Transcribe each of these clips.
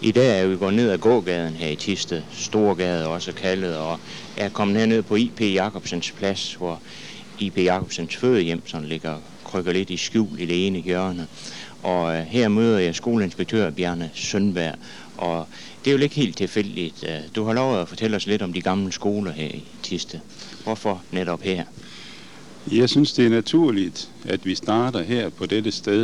I dag er vi gået ned ad gågaden her i Thisted, Storgade også kaldet, og jeg er kommet herned på I.P. Jacobsens plads, hvor I.P. Jacobsens fødehjem sådan ligger krykker lidt i skjul i det ene hjørne. Og her møder jeg skoleinspektør Bjarne Sundberg, og det er jo ikke helt tilfældigt. Du har lovet at fortælle os lidt om de gamle skoler her i Thisted. Hvorfor netop her? Jeg synes, det er naturligt, at vi starter her på dette sted.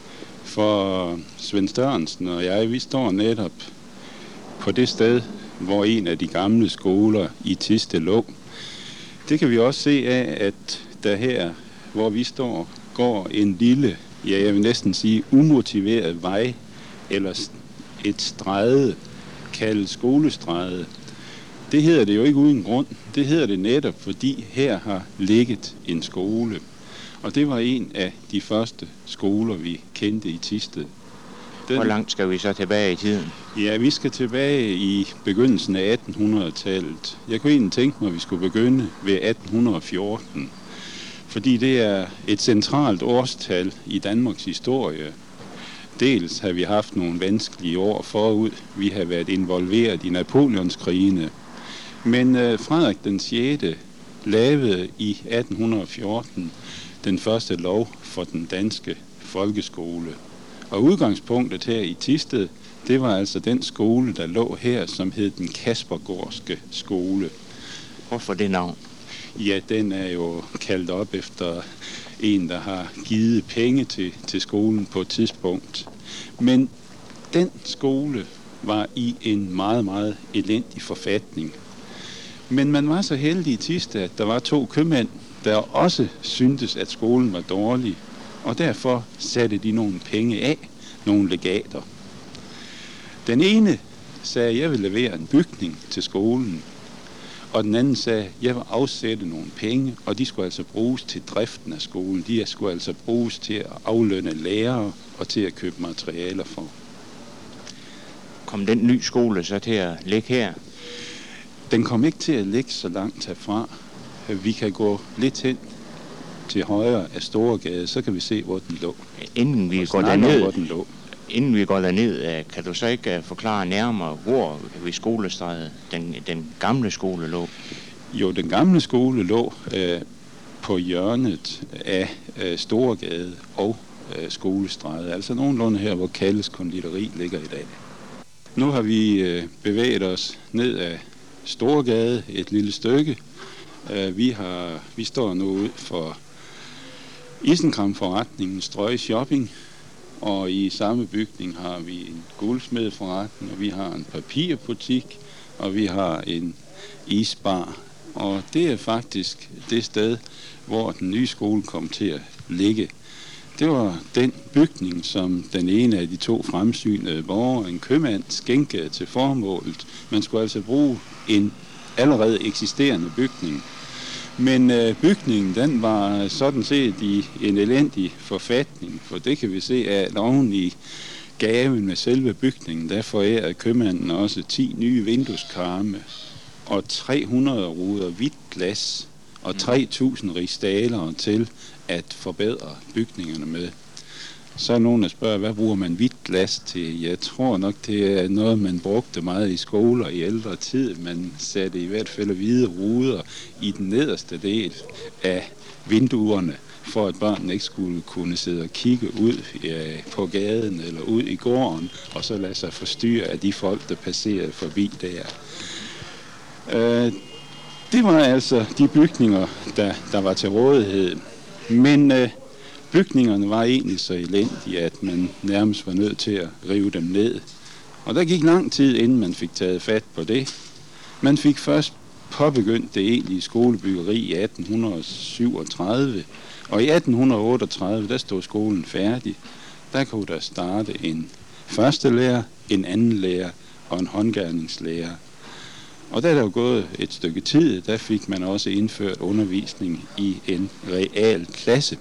For Svend Størrensen og jeg, vi står netop på det sted, hvor en af de gamle skoler i Thisted lå. Det kan vi også se af, at der her, hvor vi står, går en lille, ja, jeg vil næsten sige umotiveret vej, eller et stræde, kaldet skolestræde. Det hedder det jo ikke uden grund. Det hedder det netop, fordi her har ligget en skole. Og det var en af de første skoler, vi kendte i Thisted. Hvor langt skal vi så tilbage i tiden? Ja, vi skal tilbage i begyndelsen af 1800-tallet. Jeg kunne egentlig tænke mig, at vi skulle begynde ved 1814. Fordi det er et centralt årstal i Danmarks historie. Dels har vi haft nogle vanskelige år forud. Vi har været involveret i Napoleonskrigene. Men Frederik den 6. lavede i 1814 den første lov for den danske folkeskole. Og udgangspunktet her i Thisted, det var altså den skole, der lå her, som hed den Kaspergårdske skole. Hvorfor det navn? Ja, den er jo kaldt op efter en, der har givet penge til skolen på et tidspunkt. Men den skole var i en meget, meget elendig forfatning. Men man var så heldig i Thisted, at der var 2 købmænd, der også syntes, at skolen var dårlig. Og derfor satte de nogle penge af, nogle legater. Den ene sagde, at jeg vil levere en bygning til skolen. Og den anden sagde, at jeg vil afsætte nogle penge, og de skulle altså bruges til driften af skolen. De skulle altså bruges til at aflønne lærere og til at købe materialer for. Kom den nye skole så til at ligge her? Den kom ikke til at ligge så langt herfra. Vi kan gå lidt hen til højre af Storegade, så kan vi se, hvor den lå. Inden vi går derned, kan du så ikke forklare nærmere, hvor ved skolestrædet den gamle skole lå? Jo, den gamle skole lå på hjørnet af Storegade og Skolestrædet. Altså nogenlunde her, hvor Kalles konditori ligger i dag. Nu har vi bevæget os ned af Storegade et lille stykke. Vi står nu ud for Isenkram-forretningen Strøje Shopping, og i samme bygning har vi en guldsmedeforretning, og vi har en papirbutik, og vi har en isbar. Og det er faktisk det sted, hvor den nye skole kom til at ligge. Det var den bygning, som den ene af de 2 fremsynede borgere, en købmand, skænkede til formålet. Man skulle altså bruge en allerede eksisterende bygning. Men bygningen, den var sådan set i en elendig forfatning, for det kan vi se af, at oven i gaven med selve bygningen, der forærede købmanden også 10 nye vindueskarme og 300 ruder hvidt glas og 3.000 rigsdaler til at forbedre bygningerne med. Så er nogen, der spørger, hvad bruger man hvidt glas til? Jeg tror nok, det er noget, man brugte meget i skoler i ældre tid. Man satte i hvert fald hvide ruder i den nederste del af vinduerne, for at børnene ikke skulle kunne sidde og kigge ud på gaden eller ud i gården, og så lade sig forstyrre af de folk, der passerede forbi der. Det var altså de bygninger, der var til rådighed. Men bygningerne var egentlig så elendige, at man nærmest var nødt til at rive dem ned. Og der gik lang tid, inden man fik taget fat på det. Man fik først påbegyndt det egentlige skolebyggeri i 1837, og i 1838, der stod skolen færdig. Der kunne der starte en førstelærer, en anden lærer og en håndgerningslærer. Og da der var gået et stykke tid, der fik man også indført undervisning i en real klasse.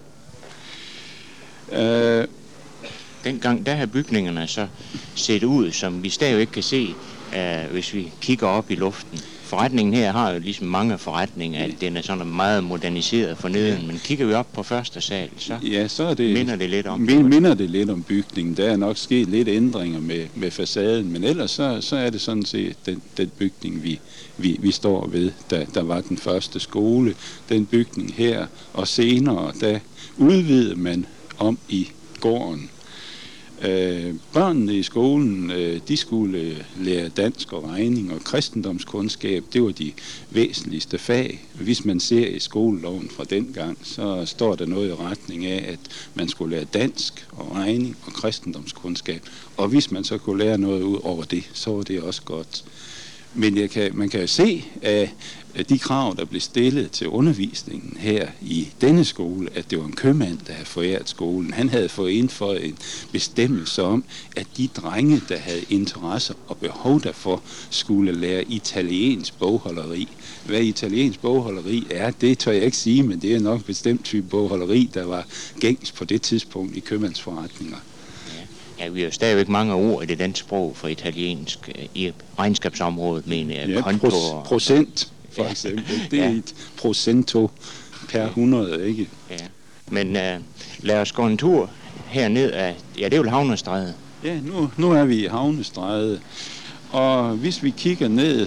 Dengang, der har bygningerne så set ud, som vi stadig ikke kan se, hvis vi kigger op i luften forretningen her har jo ligesom mange forretninger, at den er sådan meget moderniseret for neden, men kigger vi op på første sal, så, så er det, minder det lidt om minder det lidt om bygningen. Der er nok sket lidt ændringer med facaden, men ellers så er det sådan set den bygning, vi står ved, der var den første skole, den bygning her, og senere, der udvidede man om i gården. Børnene i skolen, de skulle lære dansk og regning og kristendomskundskab. Det var de væsentligste fag. Hvis man ser i skoleloven fra dengang, så står der noget i retning af, at man skulle lære dansk og regning og kristendomskundskab. Og hvis man så kunne lære noget ud over det, så var det også godt. Men man kan jo se af de krav, der blev stillet til undervisningen her i denne skole, at det var en købmand, der havde foræret skolen. Han havde fået indføjet en bestemmelse om, at de drenge, der havde interesse og behov derfor, skulle lære italiensk bogholderi. Hvad italiensk bogholderi er, det tør jeg ikke sige, men det er nok et bestemt type bogholderi, der var gængs på det tidspunkt i købmandsforretninger. Ja, vi har jo stadigvæk mange ord i det danske sprog for italiensk i regnskabsområdet, mener jeg. Ja, procent for eksempel. Det er et procento per 100, ikke? Ja. Men lad os gå en tur herned af, det er jo Havnestræde. Ja, nu er vi i Havnestræde, og hvis vi kigger ned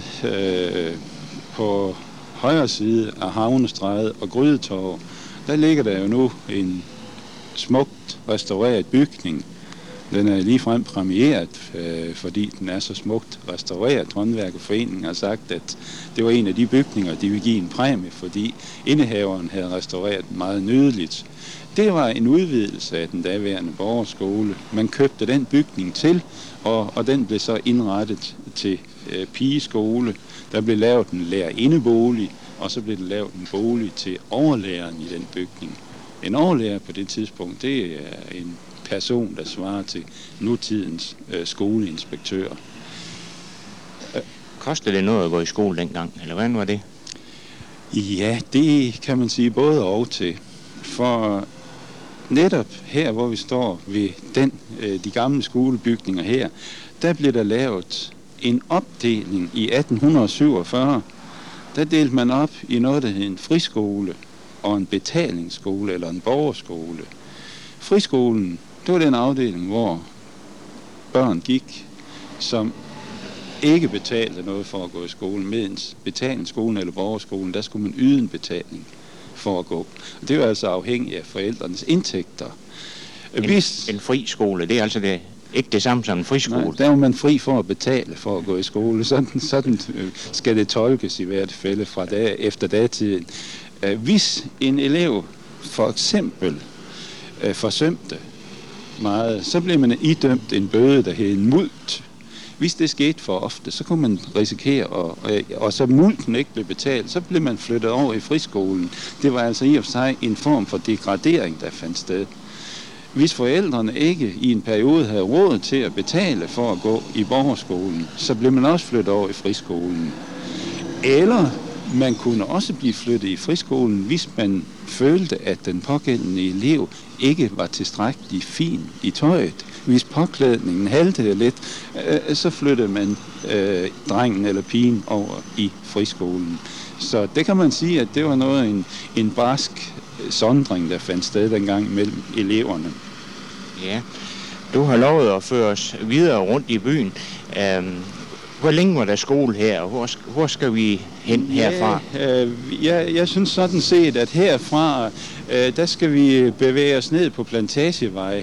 på højre side af Havnestræde og Grydetorv, der ligger der jo nu en smukt restaureret bygning. Den er ligefrem præmieret, fordi den er så smukt restaureret. Håndværkerforeningen har sagt, at det var en af de bygninger, de ville give en præmie, fordi indehaveren havde restaureret meget nydeligt. Det var en udvidelse af den daværende borgerskole. Man købte den bygning til, og den blev så indrettet til pigeskole. Der blev lavet en lærerindebolig, og så blev der lavet en bolig til overlæreren i den bygning. En overlærer på det tidspunkt, det er en person, der svarer til nutidens skoleinspektør. Kostede det noget at gå i skole dengang, eller hvordan var det? Ja, det kan man sige både og til. For netop her, hvor vi står ved de gamle skolebygninger her, der blev der lavet en opdeling i 1847. Der delte man op i noget, der hed en friskole og en betalingsskole eller en borgerskole. Friskolen, det var den afdeling, hvor børn gik, som ikke betalte noget for at gå i skole, mens betalingsskolen eller borgerskolen, der skulle man yde en betaling for at gå. Og det var altså afhængigt af forældrenes indtægter. En fri skole, det er altså ikke det samme som en friskole? Nej, der var man fri for at betale for at gå i skole. Sådan skal det tolkes i hvert fald fra efter datiden. Hvis en elev for eksempel forsømte meget, så blev man idømt en bøde, der hed en mult. Hvis det skete for ofte, så kunne man risikere, og så multen ikke blev betalt, så blev man flyttet over i friskolen. Det var altså i og for sig en form for degradering, der fandt sted. Hvis forældrene ikke i en periode havde råd til at betale for at gå i borgerskolen, så blev man også flyttet over i friskolen. Eller man kunne også blive flyttet i friskolen, hvis man følte, at den pågældende elev ikke var tilstrækkeligt fin i tøjet. Hvis påklædningen haltede lidt, så flyttede man drengen eller pigen over i friskolen. Så det kan man sige, at det var noget en barsk sondring, der fandt sted dengang mellem eleverne. Ja, du har lovet at føre os videre rundt i byen. Hvor længe var der skole her, og hvor skal vi hen herfra? Jeg synes sådan set, at herfra, der skal vi bevæge os ned på Plantagevej,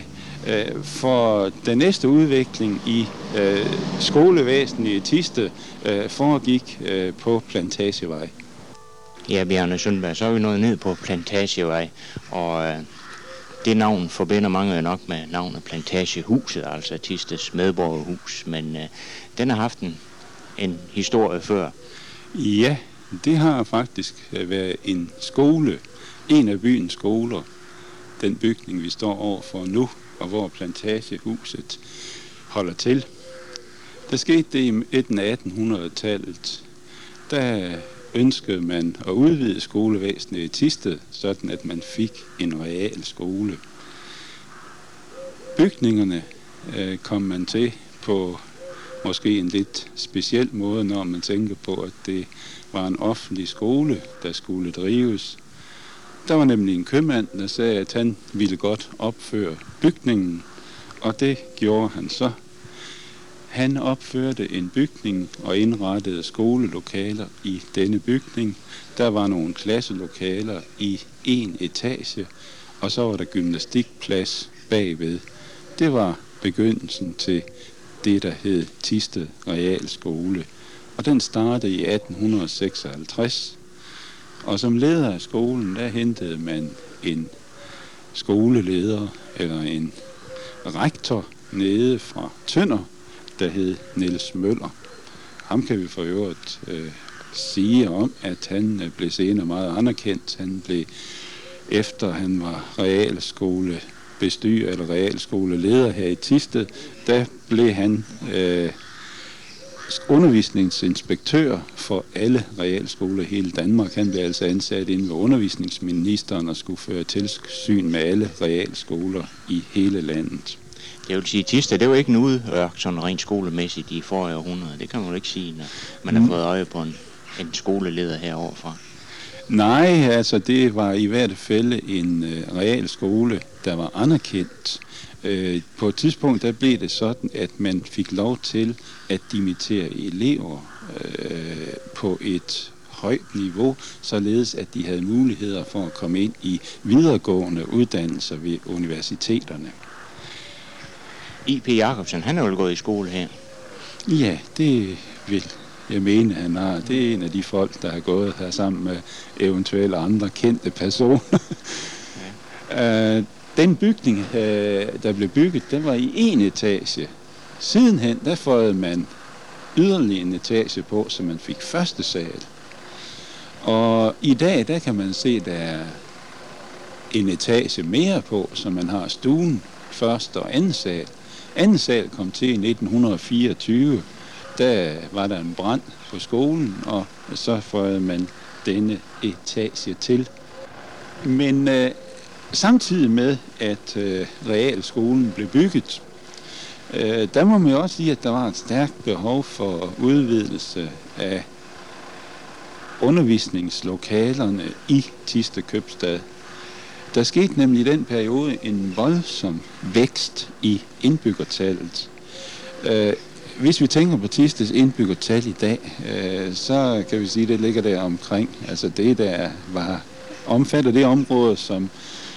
for den næste udvikling i skolevæsenet i Thisted foregik på Plantagevej. Ja, Bjarne Sundberg, så er vi nået ned på Plantagevej, og det navn forbinder mange nok med navnet Plantagehuset, altså Thisteds medborgerhus, men den har haft en historie før. Ja, det har faktisk været en skole, en af byens skoler, den bygning vi står overfor nu, og hvor Plantagehuset holder til. Der skete det i midten af 1800-tallet. Der ønskede man at udvide skolevæsenet i Thisted, sådan at man fik en real skole. Bygningerne kom man til på måske en lidt speciel måde, når man tænker på, at det var en offentlig skole, der skulle drives. Der var nemlig en købmand, der sagde, at han ville godt opføre bygningen, og det gjorde han så. Han opførte en bygning og indrettede skolelokaler i denne bygning. Der var nogle klasselokaler i 1 etage, og så var der gymnastikplads bagved. Det var begyndelsen til det, der hed Thisted Realskole. Og den startede i 1856. Og som leder af skolen, der hentede man en skoleleder eller en rektor nede fra Tønder, der hed Niels Møller. Ham kan vi for øvrigt sige om, at han blev senere meget anerkendt. Han blev, efter han var realskolebestyrer eller realskoleleder her i Thisted, der blev han undervisningsinspektør for alle realskoler i hele Danmark. Han blev altså ansat inde ved undervisningsministeren og skulle føre tilsyn med alle realskoler i hele landet. Jeg vil sige, at Thisted, det var ikke en udørk sådan rent skolemæssigt i forrige århundrede. Det kan man jo ikke sige, når man har fået øje på en skoleleder heroverfra. Nej, altså det var i hvert fald en realskole, der var anerkendt. På et tidspunkt der blev det sådan, at man fik lov til at dimittere elever på et højt niveau, således at de havde muligheder for at komme ind i videregående uddannelser ved universiteterne. I.P. Jacobsen, han er jo gået i skole her. Ja, det vil jeg mene, han har. Det er en af de folk, der har gået her sammen med eventuelle andre kendte personer. Ja. Den bygning, der blev bygget, den var i 1 etage. Sidenhen, der føjede man yderligere en etage på, så man fik første sal. Og i dag, der kan man se, der er en etage mere på, så man har stuen, første og anden sal. Anden sal kom til i 1924. Der var der en brand på skolen, og så føjede man denne etage til. Men samtidig med, at realskolen blev bygget, der må man jo også sige, at der var et stærkt behov for udvidelse af undervisningslokalerne i Thisted Købstad. Der skete nemlig i den periode en voldsom vækst i indbyggertallet. Hvis vi tænker på Thisteds indbyggertal i dag, så kan vi sige, at det ligger der omkring. Altså det, der omfatter det område, som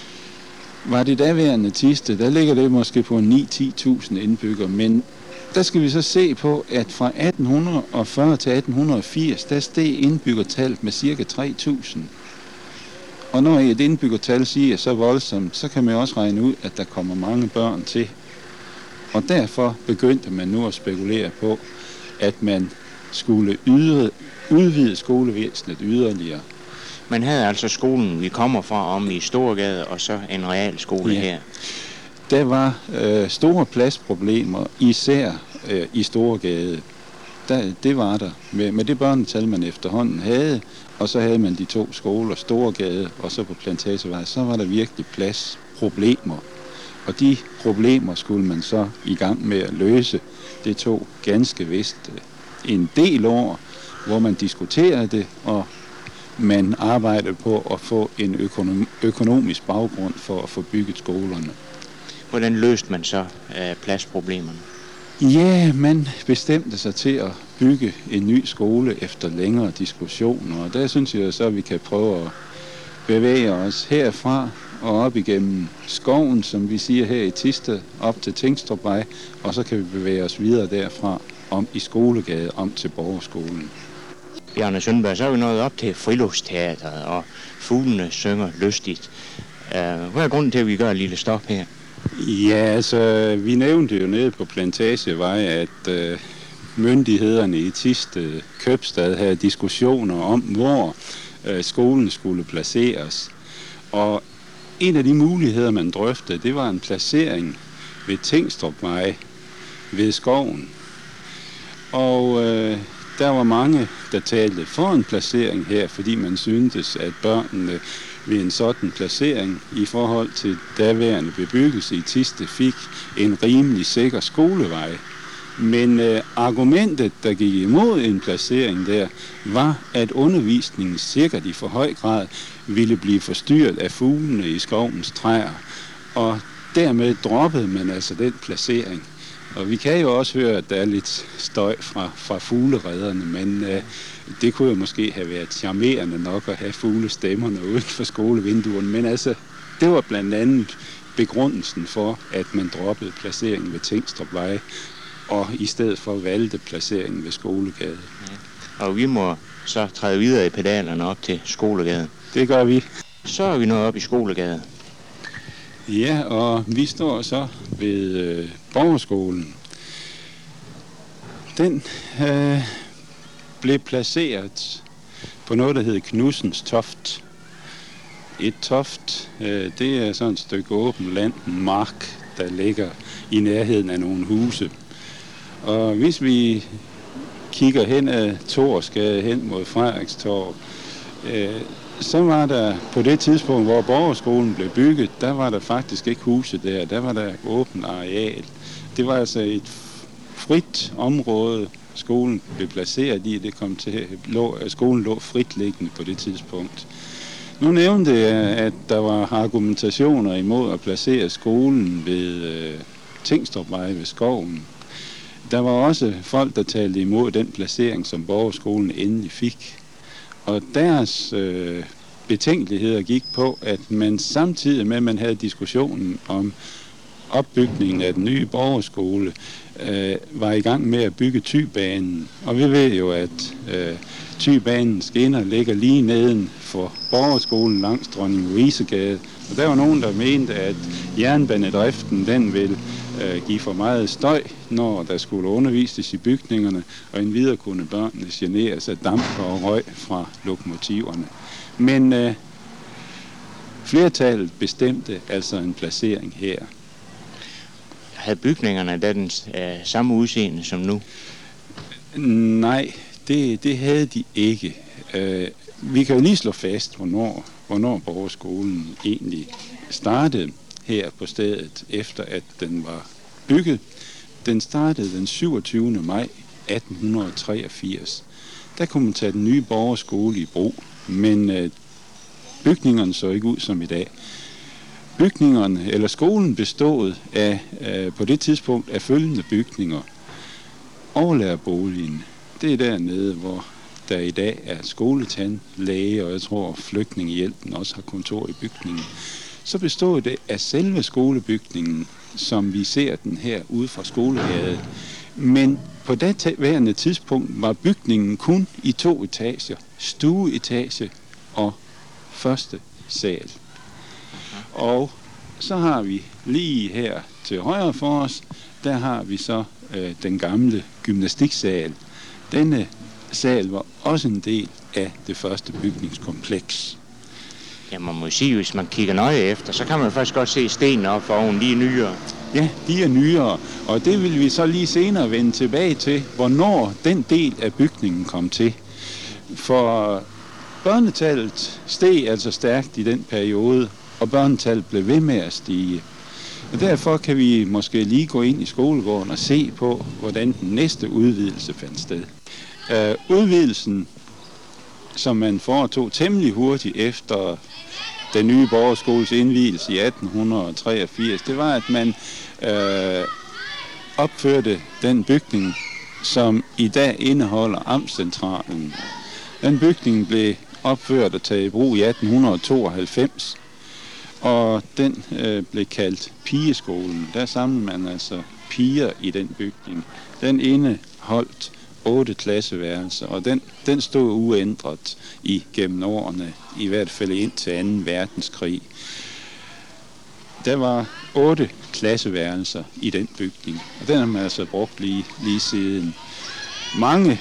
var det daværende Thisted, der ligger det måske på 9-10.000 indbyggere. Men der skal vi så se på, at fra 1840 til 1880, der steg indbyggertallet med ca. 3.000. Og når et indbyggertal siger så voldsomt, så kan man også regne ud, at der kommer mange børn til. Og derfor begyndte man nu at spekulere på, at man skulle udvide skolevæsenet yderligere. Man havde altså skolen, vi kommer fra, om i Storgade, og så en realskole her. Der var store pladsproblemer, især i Storgade. Det var der. Med det børnetal, man efterhånden havde, og så havde man de 2 skoler, Storgade og så på Plantagevej, så var der virkelig pladsproblemer. Og de problemer skulle man så i gang med at løse. Det tog ganske vist en del år, hvor man diskuterede det, og man arbejdede på at få en økonomisk baggrund for at få bygget skolerne. Hvordan løste man så pladsproblemerne? Ja, man bestemte sig til at bygge en ny skole efter længere diskussioner, og der synes jeg så, at vi kan prøve at bevæge os herfra og op igennem skoven, som vi siger her i Thisted, op til Tingstrupvej, og så kan vi bevæge os videre derfra om i Skolegade, om til Borgerskolen. Bjarne Sundberg, så er vi nået op til Friluftsteateret, og fuglene synger lystigt. Hvad er grunden til, at vi gør et lille stop her? Ja, altså, vi nævnte jo nede på Plantagevej, at myndighederne i Thisted Købstad havde diskussioner om, hvor skolen skulle placeres. Og en af de muligheder, man drøftede, det var en placering ved Tingstrupvej ved skoven. Og der var mange, der talte for en placering her, fordi man syntes, at børnene ved en sådan placering i forhold til daværende bebyggelse i Thisted fik en rimelig sikker skolevej. Men argumentet, der gik imod en placering der, var, at undervisningen sikkert i for høj grad ville blive forstyrret af fuglene i skovens træer. Og dermed droppede man altså den placering. Og vi kan jo også høre, at der er lidt støj fra fugleredderne, men det kunne jo måske have været charmerende nok at have fuglestemmerne uden for skolevinduerne. Men altså, det var blandt andet begrundelsen for, at man droppede placeringen ved Tingstrupvej, og i stedet for valgte placeringen ved Skolegade. Ja. Og vi må så træde videre i pedalerne op til Skolegade. Det gør vi. Så er vi nået op i Skolegade. Ja, og vi står så ved Borgerskolen. Den blev placeret på noget, der hedder Knudsens Toft. Et toft, det er sådan et stykke åbent land, en mark, der ligger i nærheden af nogle huse. Og hvis vi kigger hen ad Thorsgade hen mod Frederikstorv, så var der på det tidspunkt, hvor Borgerskolen blev bygget, der var der faktisk ikke huse der. Der var der åbent areal. Det var altså et frit område, skolen blev placeret i. Det kom til, skolen lå fritliggende på det tidspunkt. Nu nævnte jeg, at der var argumentationer imod at placere skolen ved Tingstrupvej ved skoven. Der var også folk, der talte imod den placering, som Borgerskolen endelig fik. Og deres betænkeligheder gik på, at man samtidig med, at man havde diskussionen om opbygningen af den nye Borgerskole, var i gang med at bygge Thybanen. Og vi ved jo, at Thybanens skinner ligger lige neden for Borgerskolen langs Dronning Louisegade. Og der var nogen, der mente, at jernbanedriften den ville give for meget støj, når der skulle undervises i bygningerne, og endvidere kunne børnene generes af damp og røg fra lokomotiverne. Men flertallet bestemte altså en placering her. Havde bygningerne da den samme udseende som nu? Nej, det havde de ikke. Vi kan jo lige slå fast, hvornår Borgerskolen egentlig startede her på stedet, efter at den var bygget. Den startede den 27. maj 1883. Der kunne man tage den nye Borgerskole i brug, men bygningerne så ikke ud som i dag. Bygningerne, eller skolen bestod af, på det tidspunkt af følgende bygninger. Overlærerboligen, det er dernede, hvor der i dag er skoletandlæge, og jeg tror Flygtningehjælpen også har kontor i bygningen. Så bestod det af selve skolebygningen, som vi ser den her ude fra Skolegade. Men på daværende tidspunkt var bygningen kun i 2 etager. Stueetage og første sal. Og så har vi lige her til højre for os, der har vi så den gamle gymnastiksal. Denne sal var også en del af det første bygningskompleks. Ja, man må sige, hvis man kigger nøje efter, så kan man faktisk godt se stenene op for oven, de er nyere. Ja, de er nyere, og det vil vi så lige senere vende tilbage til, hvornår den del af bygningen kom til. For børnetallet steg altså stærkt i den periode, og børnetallet blev ved med at stige. Og derfor kan vi måske lige gå ind i skolegården og se på, hvordan den næste udvidelse fandt sted. Udvidelsen, som man foretog temmelig hurtigt efter den nye Borgerskoles indvielse i 1883, det var, at man opførte den bygning, som i dag indeholder Amtscentralen. Den bygning blev opført og taget i brug i 1892, og den blev kaldt Pigeskolen. Der samlede man altså piger i den bygning. Den indeholdt 8 klasseværelser, og den stod uændret gennem årene, i hvert fald indtil 2. verdenskrig. Der var 8 klasseværelser i den bygning, og den har man altså brugt lige siden. Mange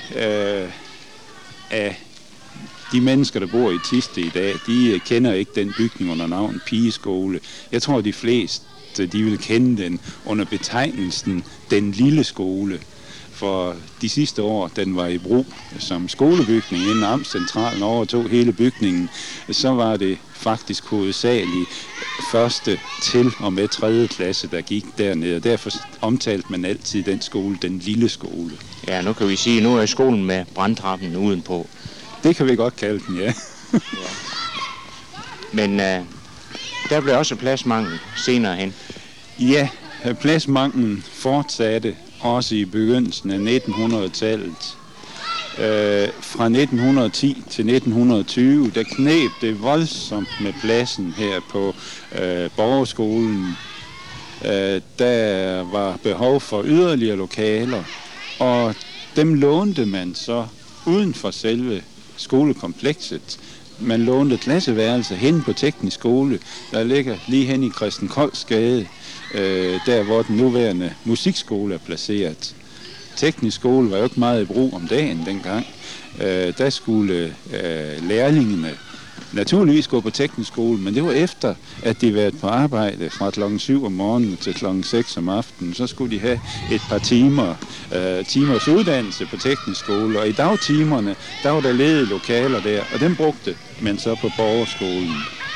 af de mennesker, der bor i Thisted i dag, de kender ikke den bygning under navn Pigeskole. Jeg tror, de fleste de vil kende den under betegnelsen Den Lille Skole. for de sidste år, den var i brug som skolebygning, inden Amtscentralen overtog hele bygningen, så var det faktisk hovedsageligt første til og med 3. klasse, der gik dernede, og derfor omtalte man altid den skole, den lille skole. Ja, nu kan vi sige, nu er skolen med brandtrappen udenpå. Det kan vi godt kalde den, ja. Ja. Men der blev også pladsmangel senere hen. Ja, pladsmanglen fortsatte også i begyndelsen af 1900-tallet. Fra 1910 til 1920, der kneb det voldsomt med pladsen her på Borgerskolen. Der var behov for yderligere lokaler, og dem lånte man så uden for selve skolekomplekset. Man lånte klasseværelser hen på teknisk skole, der ligger lige hen i Christen Kolds Gade, der hvor den nuværende musikskole er placeret. Teknisk skole var jo ikke meget i brug om dagen dengang. Der skulle lærlingene naturligvis gå på teknisk skole, men det var efter, at de været på arbejde fra klokken 7 om morgenen til klokken 6 om aftenen. Så skulle de have et par timers uddannelse på teknisk skole, og i dagtimerne, der var der ledige lokaler der, og dem brugte man så på Borgerskolen.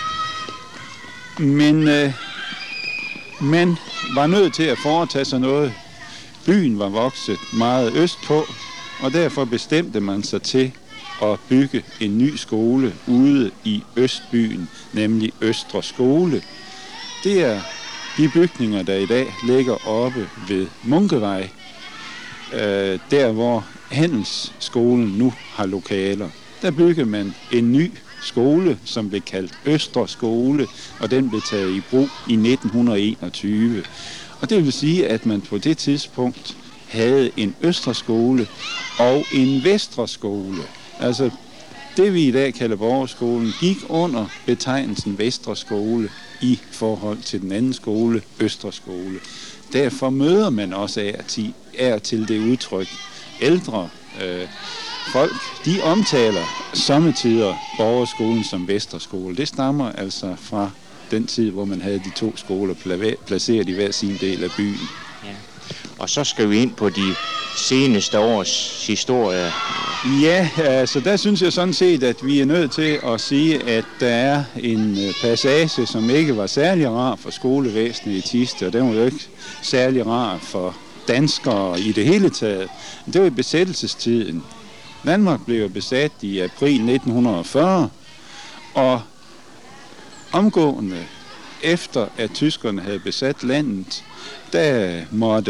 Men man var nødt til at foretage sig noget. Byen var vokset meget østpå, og derfor bestemte man sig til at bygge en ny skole ude i Østbyen, nemlig Østre Skole. Det er de bygninger, der i dag ligger oppe ved Munkevej, der hvor Handelsskolen nu har lokaler. Der byggede man en ny skole, som blev kaldt Østre Skole, og den blev taget i brug i 1921. Og det vil sige, at man på det tidspunkt havde en Østre Skole og en Vestre Skole. Altså det vi i dag kalder Borgerskolen gik under betegnelsen Vestre Skole i forhold til den anden skole, Østre Skole. Derfor møder man også af til det udtryk. Ældre folk, de omtaler sommetider Borgerskolen som Vestre Skole. Det stammer altså fra den tid, hvor man havde de to skoler placeret i hver sin del af byen. Ja. Og så skal vi ind på de seneste års historie. Ja, altså der synes jeg sådan set, at vi er nødt til at sige, at der er en passage, som ikke var særlig rar for skolevæsenet i Thisted, og den var jo ikke særlig rar for danskere i det hele taget. Det var i besættelsestiden. Danmark blev besat i april 1940, og omgående efter at tyskerne havde besat landet, der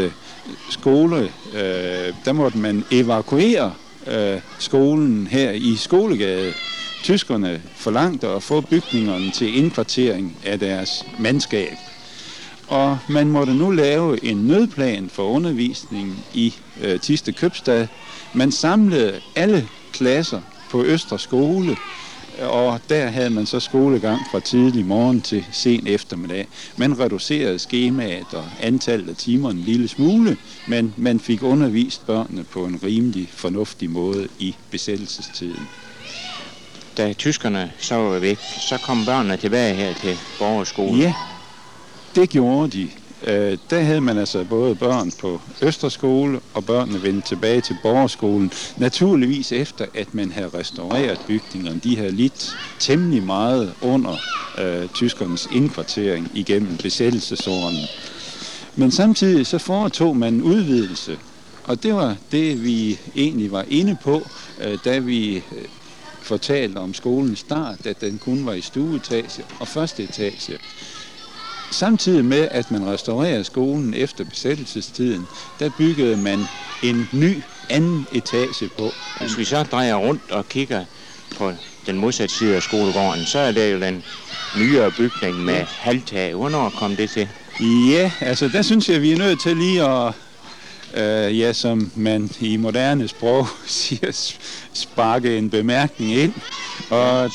måtte man evakuere skolen her i Skolegade. Tyskerne forlangte at få bygningerne til indkvartering af deres mandskab. Og man måtte nu lave en nødplan for undervisning i Thisted Købstad. Man samlede alle klasser på Østre Skole, og der havde man så skolegang fra tidlig morgen til sen eftermiddag. Man reducerede skemaet og antallet af timer en lille smule, men man fik undervist børnene på en rimelig fornuftig måde i besættelsestiden. Da tyskerne så var væk, så kom børnene tilbage her til Borgerskolen. Ja, det gjorde de. Der havde man altså både børn på Østre Skole, og børnene vendte tilbage til Borgerskolen. Naturligvis efter, at man havde restaureret bygningerne. De havde lidt temmelig meget under tyskernes indkvartering igennem besættelsesårene. Men samtidig så foretog man en udvidelse, og det var det, vi egentlig var inde på, da vi fortalte om skolens start, at den kun var i stueetage og første etage. Samtidig med, at man restaurerede skolen efter besættelsestiden, der byggede man en ny anden etage på. Hvis vi så drejer rundt og kigger på den modsatte side af skolegården, så er det jo den nyere bygning med halvtag. Hvornår kom det til? Ja, altså der synes jeg, vi er nødt til lige at, som man i moderne sprog siger, sparke en bemærkning ind. Og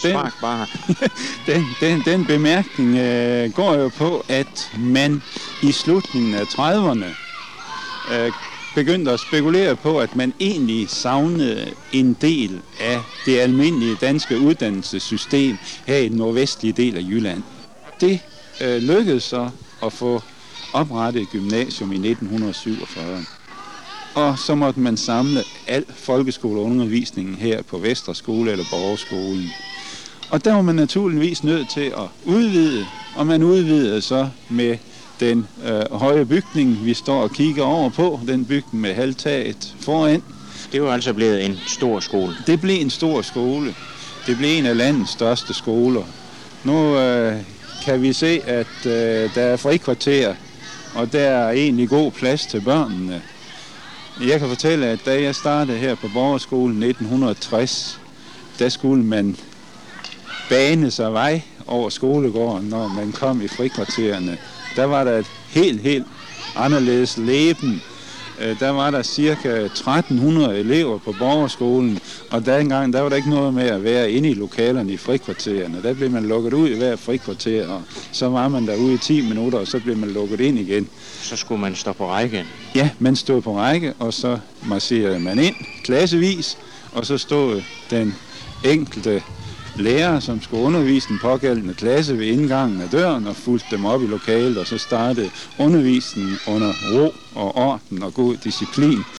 den bemærkning går jo på, at man i slutningen af 30'erne begyndte at spekulere på, at man egentlig savnede en del af det almindelige danske uddannelsessystem her i den nordvestlige del af Jylland. Det lykkedes så at få oprettet et gymnasium i 1947. og så måtte man samle al folkeskoleundervisningen her på Vestre Skole eller Borgerskolen. Og der var man naturligvis nødt til at udvide, og man udvidede så med den høje bygning, vi står og kigger over på, den bygning med halvtaget foran. Det var altså blevet en stor skole. Det blev en stor skole. Det blev en af landets største skoler. Nu kan vi se, at der er frikvarter, og der er egentlig god plads til børnene. Jeg kan fortælle, at da jeg startede her på Borgerskolen 1960, der skulle man bane sig vej over skolegården, når man kom i frikvartererne. Der var der et helt anderledes leben. Der var der cirka 1300 elever på Borgerskolen, og dengang der var der ikke noget med at være inde i lokalerne i frikvartererne. Der blev man lukket ud i hver frikvarter, og så var man derude i 10 minutter, og så blev man lukket ind igen. Så skulle man stå på række? Ja, man stod på række, og så marcherede man ind klassevis, og så stod den enkelte lærer, som skulle undervise den pågældende klasse ved indgangen af døren og fulgte dem op i lokalet, og så startede undervisningen under ro og orden og god disciplin.